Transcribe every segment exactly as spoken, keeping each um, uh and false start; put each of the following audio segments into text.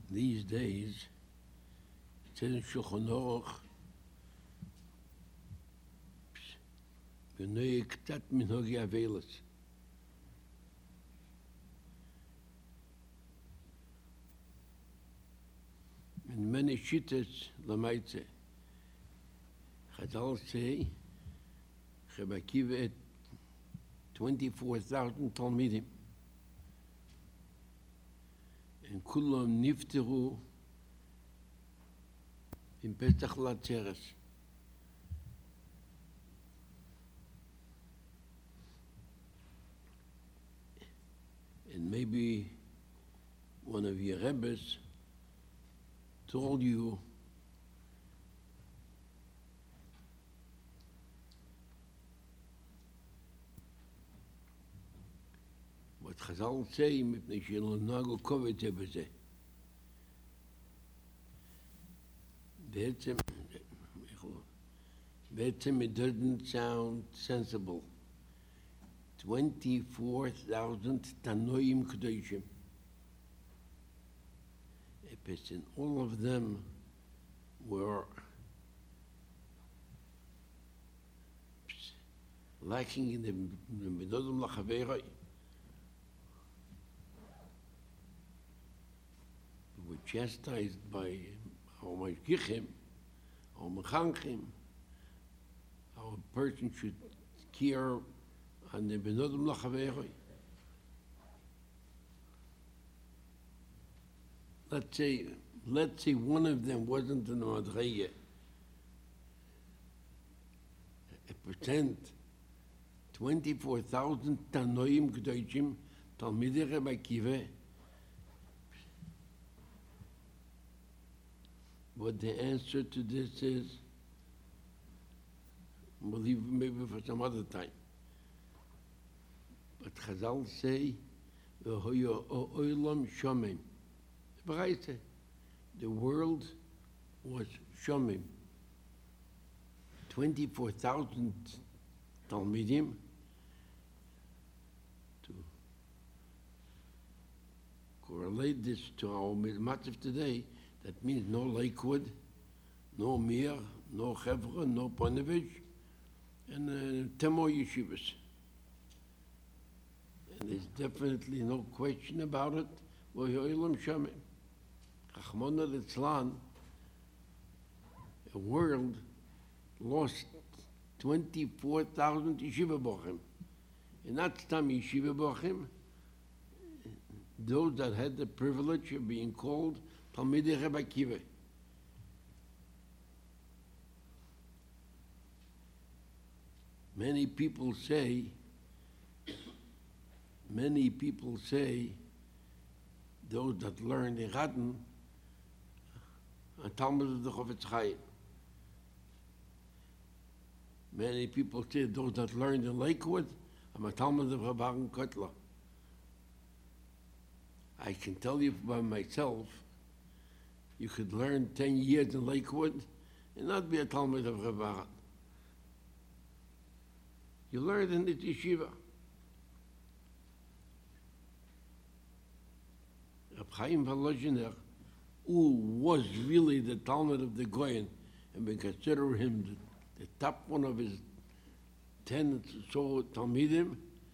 these days, it says in Shulchan Aruch, V'noi k'tat minhogi avelis. In many shittas, lamaitze, Chazal say, Rebbe Akiva had twenty-four thousand Talmidim. And kulam nifteru in Pesach Latzeres. And maybe one of your Rebbes told you what Chazal say, mipnei shelo nagu kovet beze. בעצם, בעצם it doesn't sound sensible. twenty-four thousand Tanoim Kedoshim. And all of them were lacking in the Medodim Lachaveroi. Were chastised by our Mashgichim, our Mechanchim. Our person should care on the Medodim Lachaveroi. Let's say, let's say one of them wasn't in the Madreya. A percent, twenty-four thousand Tanoim Kedoshim, Talmidei Rebbe Akiva. What the answer to this is, we'll leave maybe for some other time. But Chazal say, V'hoyo oilam shomim. The world was shomim. twenty-four thousand Talmidim. To correlate this to our matzav today, that means no Lakewood, no Mir, no Hebron, no Ponevezh, and uh, ten more yeshivas. And there's definitely no question about it. V'hoyo shomim. Chachmona Litzlan, a world lost twenty-four thousand yeshiva bochim. And that's time yeshiva bochim, those that had the privilege of being called Talmidei Rebbe Akiva. Many people say, many people say, those that learned in Radin, a Talmud of the Chofetz Chaim. Many people say those that learned in Lakewood, I'm a Talmud of Rabbi Aaron Kotler. I can tell you by myself, you could learn ten years in Lakewood and not be a Talmud of Rabbi Aaron. You learned in the yeshiva. Reb Chaim Volozhiner, who was really the Talmud of the Goyen, and we consider him the, the top one of his ten so Talmidim,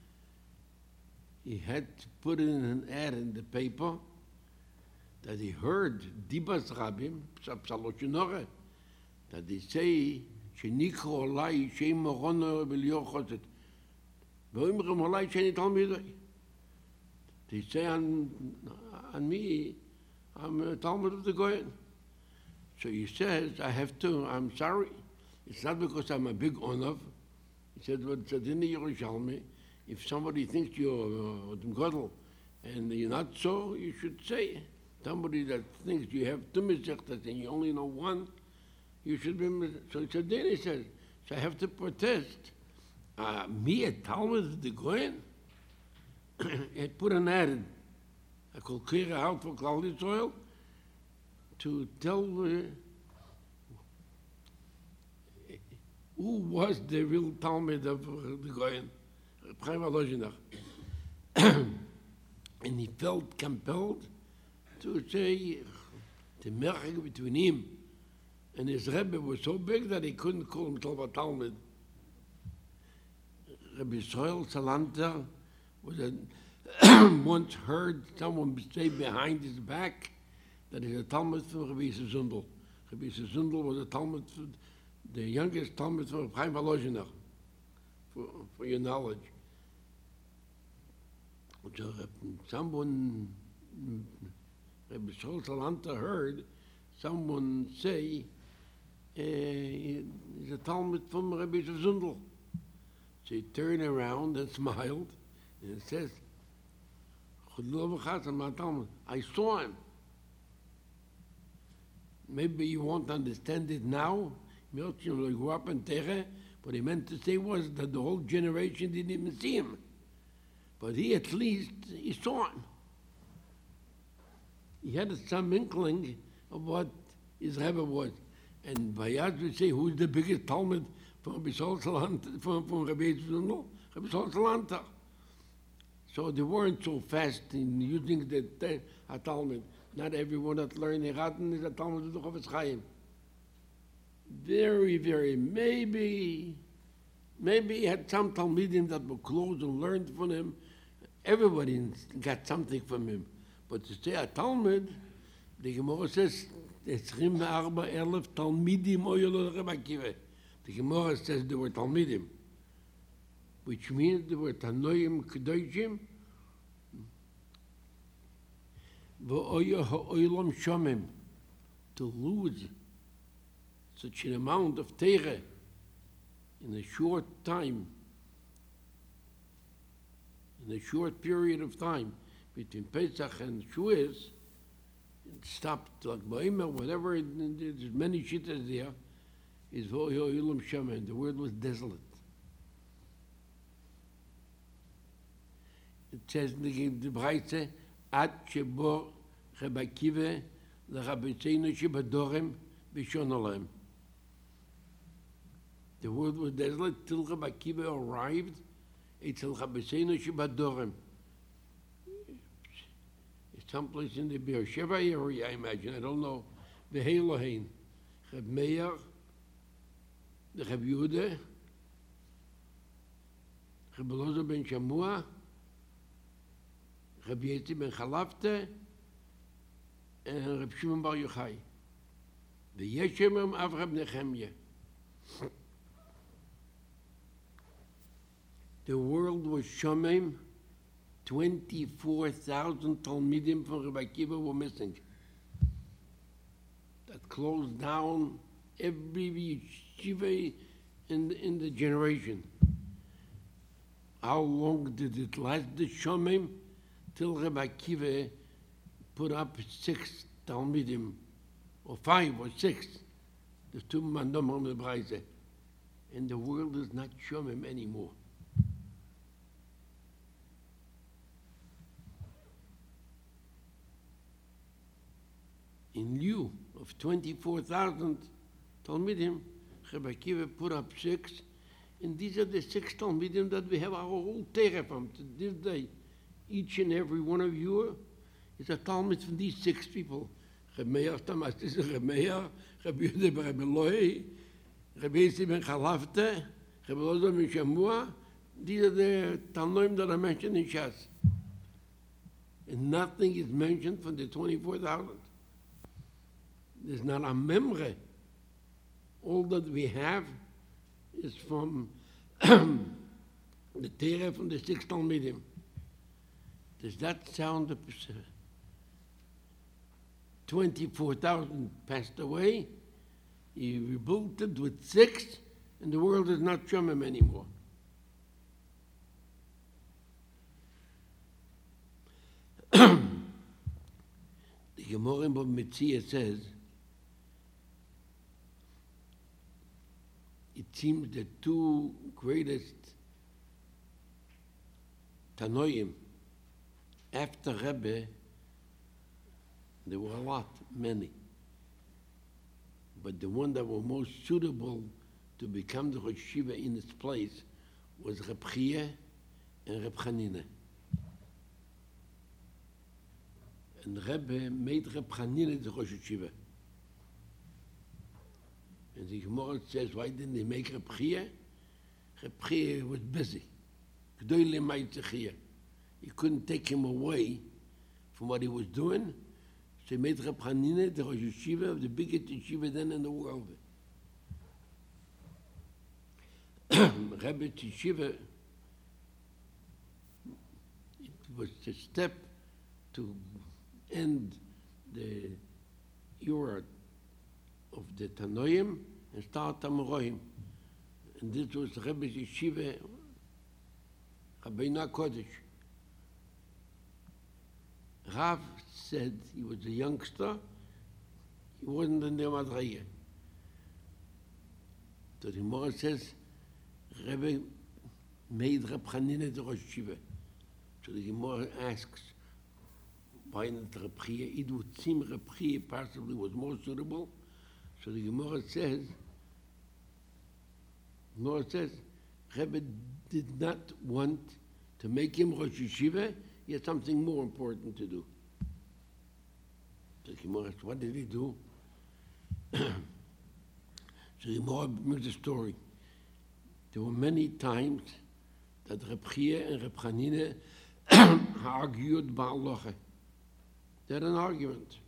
he had to put in an ad in the paper that he heard Dibas Rabim, Psaloshinore, that they say, Shenikro Olai, Shem Morono Belio Choset, Ve'imrem Olai Sheni Talmidoi. They say on, on me, I'm a Talmud of the Goyen. So he says, I have to, I'm sorry. It's not because I'm a big onav. He said, well, it's in the Yerushalmi. If somebody thinks you're Adam Godel and you're not so, you should say. Somebody that thinks you have two mizechtas and you only know one, you should be. So he said, then he says, so I have to protest. Uh, me, a Talmud of the Goyen? He had put an ad in. I call clear out for Klal Yisrael to tell uh, who was the real Talmud of uh, the Goyen, Chaim Volozhiner. And he felt compelled to say, The merchik between him and his Rebbe was so big that he couldn't call himself a Talmud. Rabbi Soil Salanter was a once heard someone say behind his back that he's a Talmud from Rabbi Zundel. Rabbi Zundel was a Talmud, the youngest Talmud from Chaim Volozhiner, for, for your knowledge. So uh, someone, Rabbi Soil Salanter heard someone say uh, he's a Talmud from Rabbi Zundel. So he turned around and smiled and says, I saw him. Maybe you won't understand it now. What he meant to say was that the whole generation didn't even see him. But he at least, he saw him. He had some inkling of what his Rebbe was. And Bayaz would say, who's the biggest Talmud from Rabbi Sol Salanter, from, from Rabbi Zundel? Rabbi Sol Salanter. So they weren't so fast in using the, the a Talmud. Not everyone that learned Eraten is a Talmud of the Chofetz Chaim. Very, very, maybe, maybe he had some Talmidim that were close and learned from him. Everybody got something from him. But to say a Talmud, the Gemara says, twenty-four thousand Talmidim oyel Rebbe Akiva. The Gemara says there were Talmidim, which means there were Tanoim Kedoshim, v'oya ha'olam shomim, to lose such an amount of Torah in a short time, in a short period of time, between Pesach and Shavuos, it stopped, like Ba'imah, whatever, there's many shittas there, is v'oya ha'olam shomim, the word was desolate. It says in the Braise, Ad shebo Rebbe Akiva l'Rabbeinu shebadorem b'shon olam. The word was desolate till Rebbe Akiva arrived. It's Rabbeinu shebadorem. It's someplace in the Be'er Sheva area, I imagine. I don't know. V'hei Lohein. Reb Meir, the Reb Yehuda, Reb Elazar ben Shamua, Rabbi Yetzi ben Chalafte, and Reb Shimon Bar Yochai. The Yeshemim of Reb Nechemya. The world was Shomim, twenty-four thousand Talmidim from Rebbe Akiva were missing. That closed down every yeshiva in the, in the generation. How long did it last, the Shomim? Till Rebbe Akiva put up six Talmidim, or five or six, the two mandam on the Braise, and the world is not Shomim anymore. In lieu of twenty-four thousand Talmidim, Rebbe Akiva put up six, and these are the six Talmidim that we have our whole Torah from to this day. Each and every one of you is a Talmud from these six people. Reb Meir Tamas is Reb Meir, Reb Yehuda ben Reb Eloi, Reb Yetzi ben Chalafte, Reb Elazar ben Shamua. These are the Talmudim that are mentioned in Shas. And nothing is mentioned from the twenty-four thousand. There's not a memre. All that we have is from the Torah from the six Talmidim. Does that sound twenty-four thousand passed away? He rebuilt it with six, and the world is not Shomim anymore. The Gemara in Bava Metzia says, it seems the two greatest Tanoim after Rebbe, there were a lot, many. But the one that were most suitable to become the Rosh Yeshiva in its place was Reb Chia and Reb Chanina. and Rebbe made Reb Chanina the Rosh Yeshiva. And the Gemara says, why didn't he make Reb Chia? Reb Chia was busy. G'doyle Ma'aseh Chia. He couldn't take him away from what he was doing. So he made Reb Chanina the Rosh Yeshiva of the biggest yeshiva then in the world. Rebbe's yeshiva, it was a step to end the era of the Tanoim and start Amoraim. And this was Rebbe's yeshiva, Rabbeinu Kodesh. Rav said he was a youngster, he wasn't in the Madraya. So the Gemara says, Rebbe made Reb Chanina the Rosh Yeshiva. So the Gemara asks, why not Reb Chia? It would seem Reb Chia possibly was more suitable. So the Gemara says, Gemara says, Rebbe did not want to make him Rosh Yeshiva. He had something more important to do. So the Gemara asks, what did he do? So the Gemara brings a story. There were many times that Reb Chia and Reb Chanina argued about halacha. They had an argument.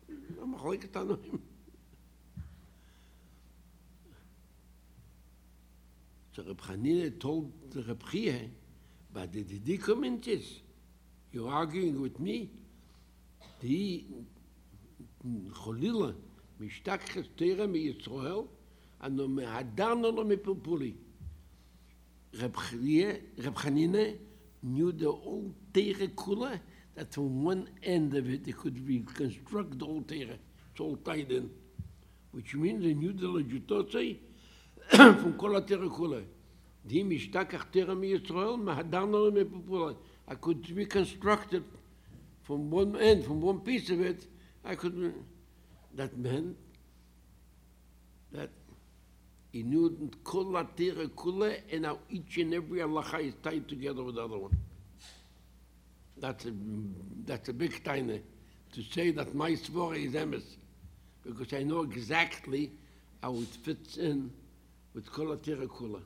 So Reb Chanina told the Reb Chia, but the document is, you're arguing with me, the Cholila, Mishtak Chestera mi Yisrael, and no Mehadarno lo Mepulpuli. Reb Chanina knew the old Teire Kula, that from one end of it, they could reconstruct the old Teire. It's all tied in. Which means they knew the Lejutotze from Kol HaTeire Kula. Di Mishtakach Teire mi Yisrael, Mahadarno Mepupula. I could reconstruct it from one end, from one piece of it. I could. That meant that he knew Kol HaTeire Kula, and now each and every halacha is tied together with the other one. That's a, that's a big taina to say that my svara is emes, because I know exactly how it fits in with Kol HaTeire Kula.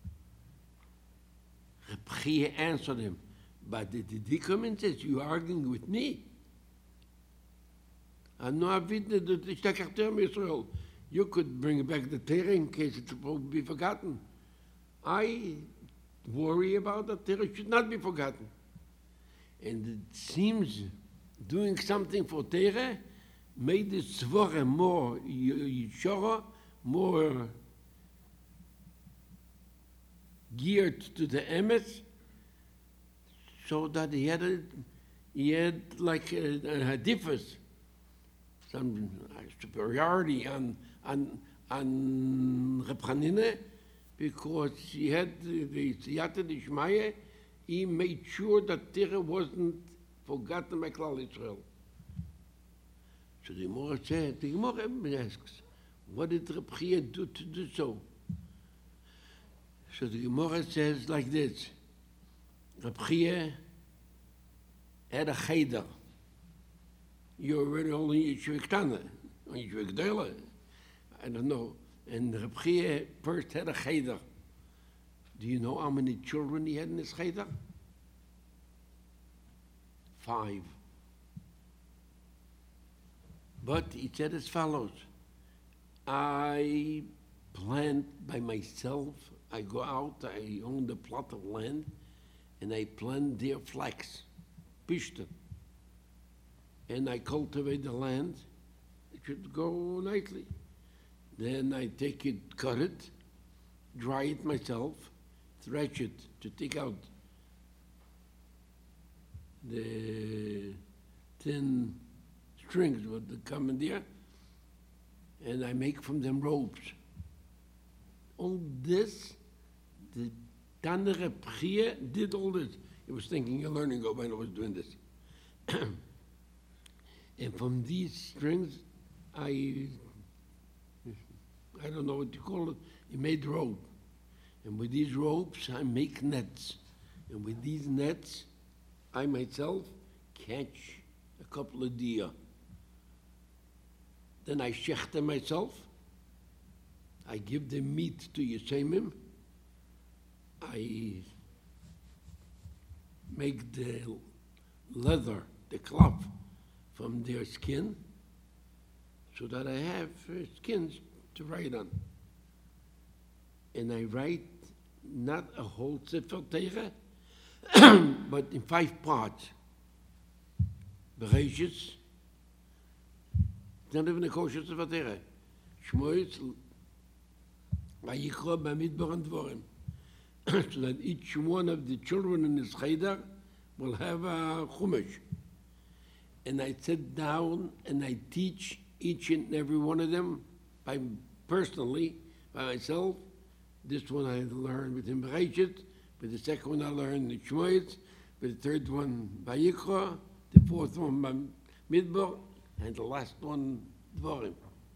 Reb Chia answered him, but the document says, you are arguing with me. I'm not avid the Shtach Israel. You could bring back the Torah in case it will be forgotten. I worry about that Torah should not be forgotten. And it seems doing something for Torah made the Svara more Yishora, more geared to the Emes, so that he had a, he had like a, a hadifus, some superiority on on on Reb Chanina, because he had the Siyata D'Ishmaya. He made sure that Torah wasn't forgotten by Klal Yisrael. So the Gemara said, the Gemara asks, what did Reb Chia do to do so? So the Gemara says like this, Reb Chia had a cheder. You already only Yeshiva Ktana, or Yeshiva Gdela, I don't know. And Reb Chia first had a cheder. Do you know how many children he had in his cheder? Five. But he said as follows, I plant by myself, I go out, I own the plot of land, and I plant there flax, pishtan. And I cultivate the land, it should go nicely. Then I take it, cut it, dry it myself, thresh it to take out the thin strings that come in there, and I make from them ropes. All this, the Tana Reb Chia did all this. He was thinking a learning ago when I was doing this. And from these strings, I, I don't know what you call it, he made rope. And with these ropes, I make nets. And with these nets, I myself catch a couple of deer. Then I shechte myself. I give the meat to Yesemim. I make the leather, the cloth, from their skin, so that I have uh, skins to write on. And I write not a whole Sefer Torah, but in five parts. Bereshis, not even a kosher Sefer Torah. Shmois, Vayikra, Bamidbar, and Dvorim. So that each one of the children in this cheder will have a chumash. And I sit down and I teach each and every one of them, by personally, by myself. This one I learned with him Bereshit, but the second one I learned in Shmoyes, but the third one Vayikra, the fourth one by Midbar, and the last one Dvorim.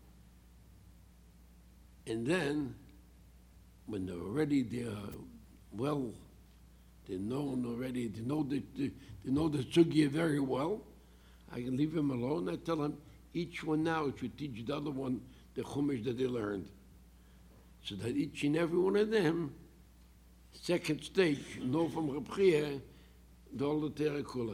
And then, when they're ready, they're well, they're known already, they know the, they, they know the sugya very well. I can leave them alone. I tell them, each one now should teach the other one the chumash that they learned. So that each and every one of them, second stage, know from Reb Chia, the all the Torah Kula.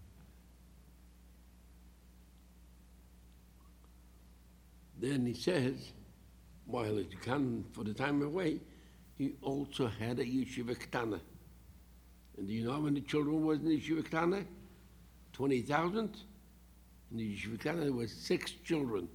Then he says, while it can for the time away, he also had a yeshiva ktana. And do you know how many children was in the yeshiva ktana? twenty thousand. In the yeshiva ktana there was six children.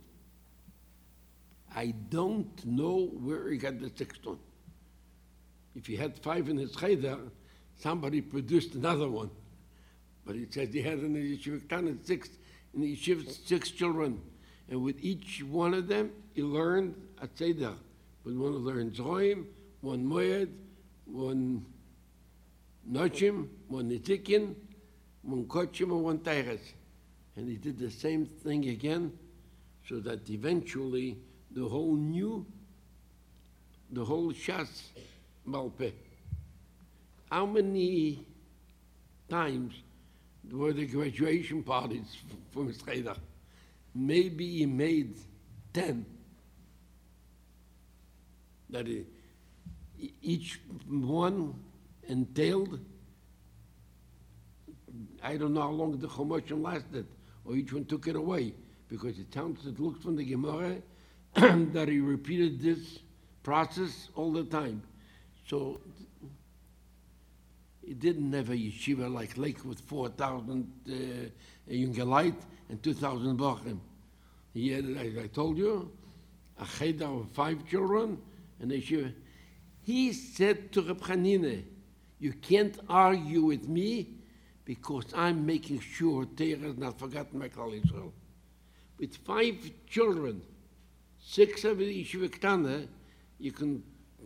I don't know where he got the sixth one. If he had five in his cheder, somebody produced another one. But he says he had in the yeshiva ktana six, in the yeshiva six children. And with each one of them, he learned a tzeder. With one who learned Zoim, one Moed, one Nochim, one Nitikin, one Kochim, and one Teiches. And he did the same thing again, so that eventually the whole new, the whole Shas Malpeh. How many times were the graduation parties from his cheder? Maybe he made ten. That he, each one entailed, I don't know how long the Chumash lasted, or each one took it away, because it sounds, it looks from the Gemara that he repeated this process all the time. So he didn't have a yeshiva like Lake with four thousand uh, Jungelite and two thousand Bochum. He had, as I told you, a cheder of five children, and a yeshiva. He said to Reb Chanine, you can't argue with me because I'm making sure Torah is not forgotten by Klal Yisrael. With five children, six of the yeshiva ktana, you can,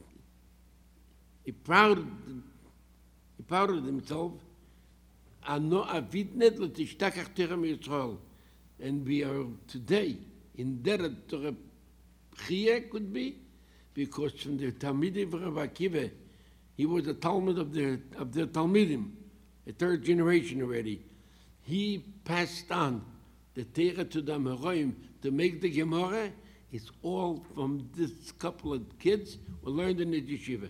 he proud, he proud of himself, ano avidnet l'tishtakach Torah miYisrael. And we are today indebted to Reb Chia, could be, because from the Talmidim of Rabbi Akiva, he was a Talmud of their of their Talmidim, a third generation already. He passed on the Torah to the Amoraim to make the Gemara. It's all from this couple of kids who learned in the yeshiva.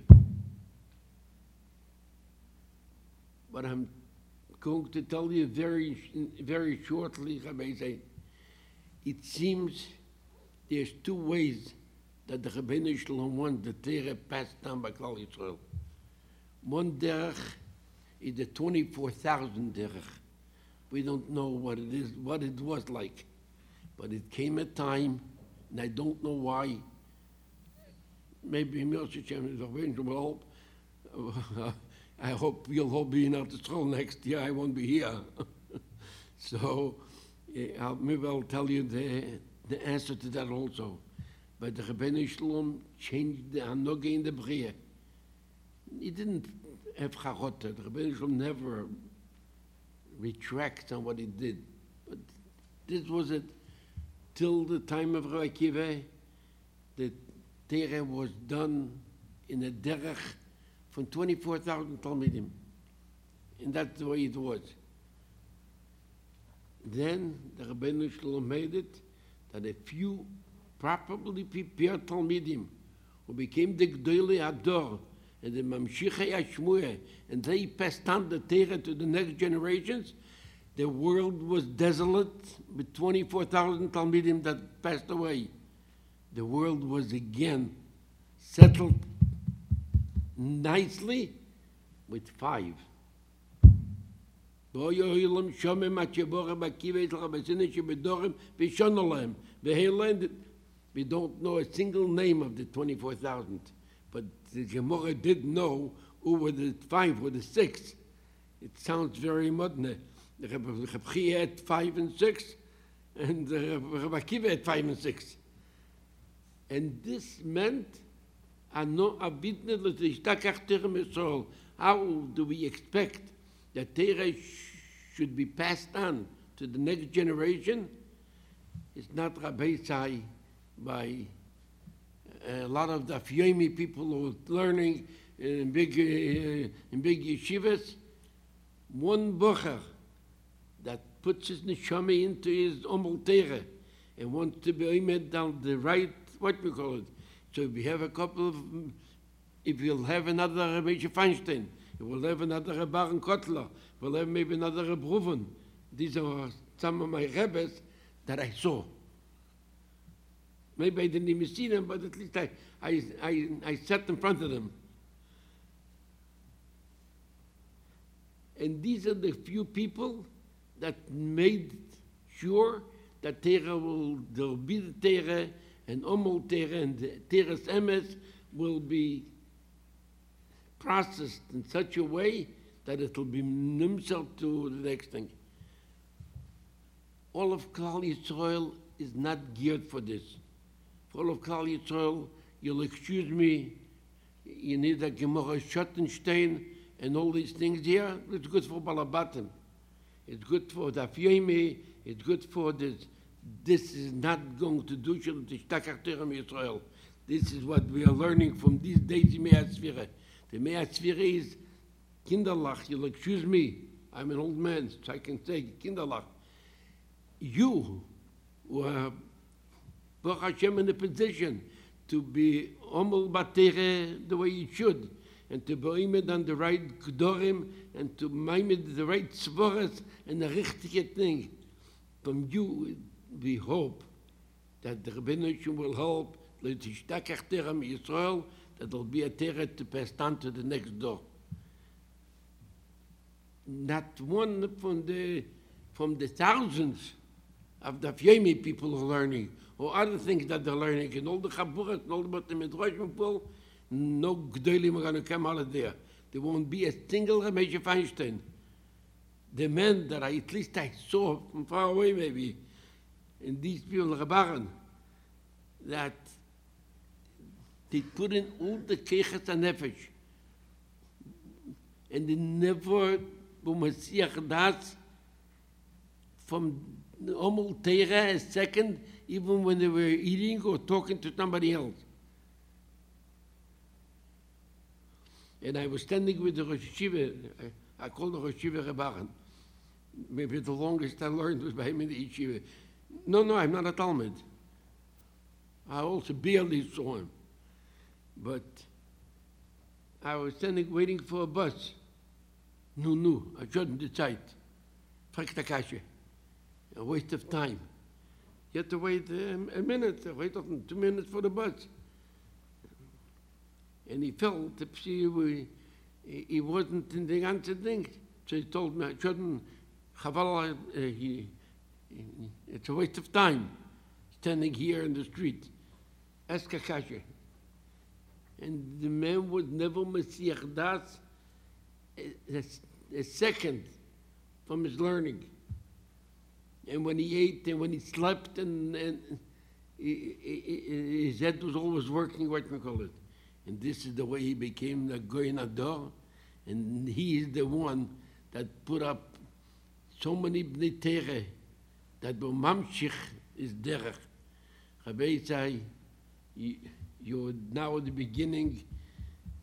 But I'm going to tell you very, very shortly, Rabbi Zayn. It seems there's two ways that the Rebbeinu Shalom wants the Torah passed down by Klal Yisrael. One derech is the twenty-four thousand derech. We don't know what it is, what it was like. But it came a time, and I don't know why. Maybe Moshe Shem will help. I hope you'll all be in Eretz next year. I won't be here. So uh, I'll, maybe I'll tell you the, the answer to that also. But the Rebbeinu Shalom changed the Hanoge in the Bria. He didn't have Charota. The Rebbeinu Shalom never retracts on what he did. But this was it. Till the time of Rabbi Akiva, the Torah was done in a derech from twenty-four thousand Talmidim. And that's the way it was. Then the Rabbeinu Shalom made it that a few properly prepared Talmidim who became the Gdolei Ador and the Mamshichei Hashmuah, and they passed on the Torah to the next generations, the world was desolate with twenty-four thousand Talmidim that passed away. The world was again settled nicely with five. We don't know a single name of the twenty-four thousand, but the Gemara did know who were the five or the six. It sounds very modern. The Reb Chia had five and six, and the Reb Akiva had five and six. And this meant, how do we expect that Torah should be passed on to the next generation? It's not Rabbi Sai by a lot of the Afyomi people who are learning in big, uh, in big yeshivas. One bocher that puts his neshama into his Omel Torah and wants to be aimed down the right, what we call it. So if we have a couple of, if we'll have another Rabbi Feinstein, we'll have another Rabbi Baron Kotler, we'll have maybe another Rabbi Reuven. These are some of my Rebbes that I saw. Maybe I didn't even see them, but at least I, I, I, I sat in front of them. And these are the few people that made sure that Torah will, there will be the Torah, and Omel Torah, and the Torah's Emes will be processed in such a way that it will be nimsel to the next thing. All of Klal Yisrael is not geared for this. For all of Klal Yisrael, you'll excuse me, you need a Gemara Schottenstein and all these things here. It's good for Balabatim. It's good for the Afyomi. It's good for this. This is not going to do Shel Tishtakach Torah Yisrael. This is what we are learning from these days in Mei HaSfira. The Mei HaSfira is Kinderlach. You'll excuse me. I'm an old man, so I can say Kinderlach. You who are Baruch Hashem in a position to be Omel Batere the way you should, and to be aimed on the right Gdorim, and to maimed the right Svoras and the richtige thing. From you, we hope that the Rebbeinu Shem will help the Tishtakach Torah Yisrael, that there will be a Torah to pass on to the next door. Not one from the from the thousands of the Afyomi people who are learning, or other things that they're learning, and all the Chaburas, and all the Midrashim people, no Gdolim are going to come out of there. There won't be a single Rabbi Feinstein. The men that I, at least I saw from far away maybe, and these people, Rabbaran, that they put in all the Keiches HaNefesh, and they never, B'Masiach Das, from the Omel Torah a second, even when they were eating or talking to somebody else. And I was standing with the Rosh Yeshiva, I, I called the Rosh Yeshiva Rabbaran. Maybe the longest I learned was by him in the yeshiva. No, no, I'm not a Talmud. I also barely saw him. But I was standing waiting for a bus. No, no, I shouldn't decide. Frag the kashe. A waste of time. You have to wait um, a minute, wait two minutes for the bus. And he felt that he, he wasn't in the answer thing. So he told me I shouldn't, Chaval, uh, he, he, it's a waste of time standing here in the street. Ask Akasha. And the man was never Mesiach Das a, a, a second from his learning. And when he ate and when he slept, and, and he, he, his head was always working, what we call it. And this is the way he became the Goyen Ador. And he is the one that put up so many Bnei Tereh that B'mamshich is derech. Rabbi say, you're now at the beginning.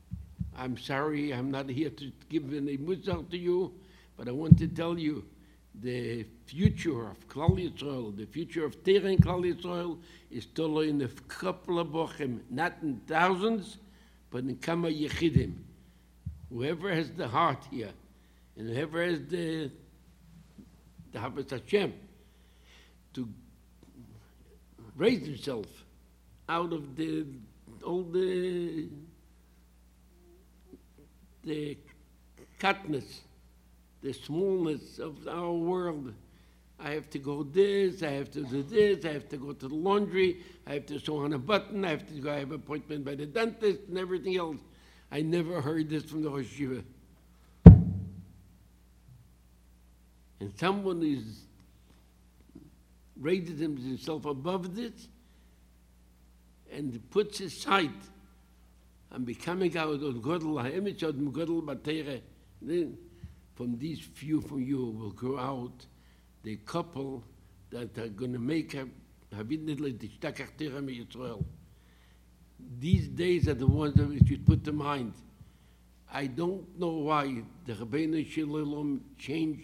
I'm sorry, I'm not here to give any musar to you, but I want to tell you the future of Klal Yisrael, the future of Torah in Klal Yisrael, is still in a couple of bochim, not in thousands, but in kama yechidim. Whoever has the heart here, and whoever has the the Havas Hashem, to raise himself out of the all the the cutness, the smallness of our world. I have to go this, I have to do this, I have to go to the laundry, I have to sew on a button, I have to go, I have an appointment by the dentist and everything else. I never heard this from the Rosh Yeshiva. And someone is raises himself above this and puts his sight on becoming out of Godel, Ha'emet Yodem Godel B'Teireh. Then from these few from you will grow out the couple that are going to make a Havidnedle Tishtachach Teireh MeYisrael. These days are the ones that we should put to mind. I don't know why the Rabbeinu Shalom changed.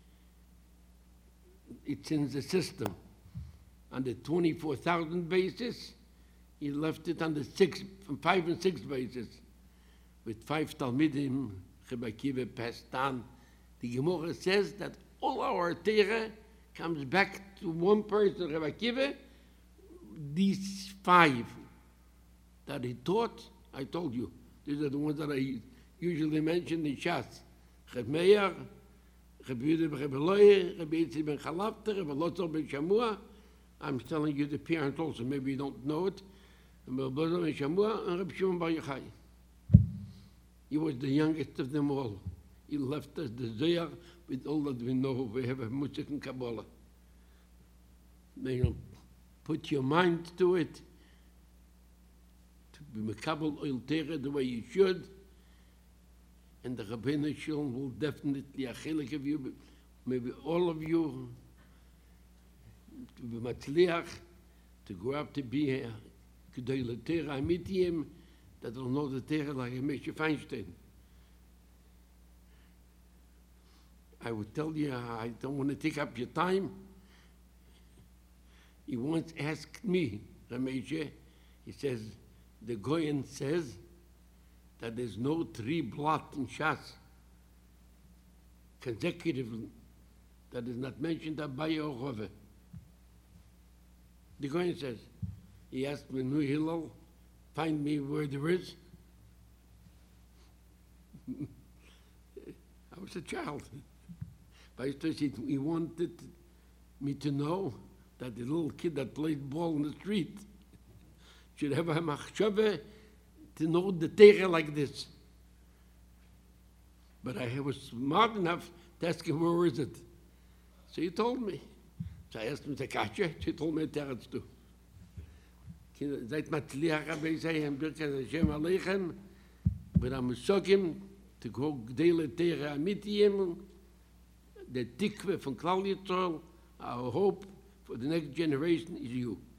It's in the system. On the twenty-four thousand basis, he left it on the six, from five and six basis. With five Talmidim, Rebbe Akiva passed on. The Gemara says that all our Torah comes back to one person, Rebbe Akiva. These five that he taught, I told you, these are the ones that I usually mention in Shas. Rebbe Meir, Rebbe Yehuda ben Rebbe Loye, Rebbe Yitzchak ben Chalafta, Rebbe Lotzor ben Shamua. I'm telling you the parents also, maybe you don't know it. Rebbe Lotzor ben Shamua and Rebbe Shimon Bar Yochai. He was the youngest of them all. He left us the Zohar with all that we know. We have a Musik and Kabbalah. You know, put your mind to it, to be Mekabel Oil Torah the way you should, and the Rabbeinu Shalom will definitely achilek of you, maybe all of you, to be Matzliach, to grow up to be a Gedolei Torah Amitiyim, that will know the Torah like a Moshe Feinstein. I would tell you, I don't want to take up your time. He once asked me, Rameshe, he says, the Goyen says that there's no three blot in Shas consecutively that is not mentioned Abaye or Rove. The Goyen says, he asked me, Nu Hillel, find me where there is. I was a child. But he wanted me to know that the little kid that played ball in the street should have a machshava to know the Torah like this. But I was smart enough to ask him, where is it? So he told me. So I asked him to catch it. He told me Teretz too. Seit Matzliach Rabbi say, and Birkas Hashem Aleichem, but I'm sokim to go Gedolei Torah Amitiyim, the tikveh from Klal Yisrael, our hope for the next generation is you.